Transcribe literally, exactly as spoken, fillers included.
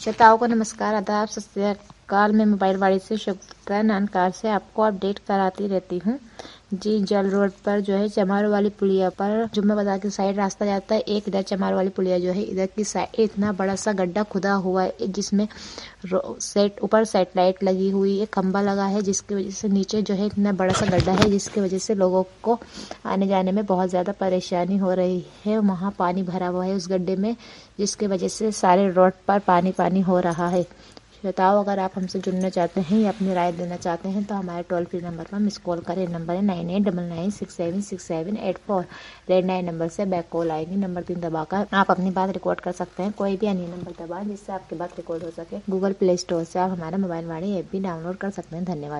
श्रोताओं को नमस्कार, आदाब, सत श्री अकाल। मैं मोबाइल वाड़ी से शुक्ला नानकार से आपको अपडेट कराती रहती हूँ जी। जल रोड पर जो है चमार वाली पुलिया पर जुम्मा बाजार की साइड रास्ता जाता है। एक इधर चमार वाली पुलिया जो है इधर की साइड इतना बड़ा सा गड्ढा खुदा हुआ है जिसमें सेट ऊपर सेटेलाइट लगी हुई है, खंबा लगा है, जिसकी वजह से नीचे जो है इतना बड़ा सा गड्ढा है जिसकी वजह से लोगों को आने जाने में बहुत ज़्यादा परेशानी हो रही है। वहाँ पानी भरा हुआ है उस गड्ढे में, जिसकी वजह से सारे रोड पर पानी पानी हो रहा है। श्रोताओं, अगर आप हमसे जुड़ना चाहते हैं या अपनी राय देना चाहते हैं तो हमारे टोल फ्री नंबर पर मिस कॉल करें। नंबर है nine eight double nine six seven six seven eight four. रेड नाइन नंबर से बैक कॉल आएगी। नंबर तीन दबाकर आप अपनी बात रिकॉर्ड कर सकते हैं। कोई भी अन्य नंबर दबाएं जिससे आपकी बात रिकॉर्ड हो सके। गूगल प्ले स्टोर से आप हमारा मोबाइल वाणी ऐप भी डाउनलोड कर सकते हैं। धन्यवाद।